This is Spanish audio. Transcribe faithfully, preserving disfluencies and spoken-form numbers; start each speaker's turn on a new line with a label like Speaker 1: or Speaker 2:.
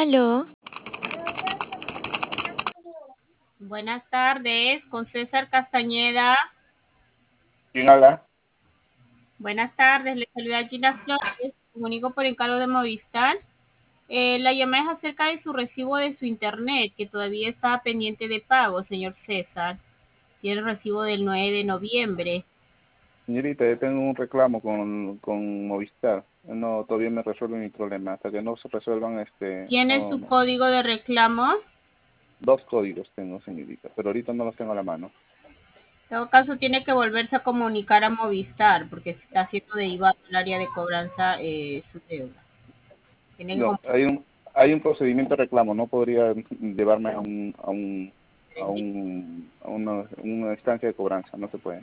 Speaker 1: Aló,
Speaker 2: Buenas tardes, con César Castañeda.
Speaker 3: ¿Quién habla?
Speaker 2: Buenas tardes, le saluda Gina Flores, comunico por encargo de Movistar. Eh, la llamada es acerca de su recibo de su internet, que todavía está pendiente de pago, señor César. Tiene el recibo del nueve de noviembre.
Speaker 3: Señorita, yo tengo un reclamo con, con Movistar. No, todavía me resuelven mi problema. Hasta que no se resuelvan, este,
Speaker 2: ¿Tiene
Speaker 3: no,
Speaker 2: su
Speaker 3: no.
Speaker 2: código de reclamo?
Speaker 3: Dos códigos tengo, señorita, pero ahorita no los tengo a la mano.
Speaker 2: En todo caso, tiene que volverse a comunicar a Movistar, porque se está haciendo derivado al área de cobranza eh, su deuda. Tiene que
Speaker 3: No, hay un, hay un procedimiento de reclamo. No podría llevarme a un, a un, a
Speaker 2: comunicar.
Speaker 3: un, a una, una instancia de cobranza. No se puede.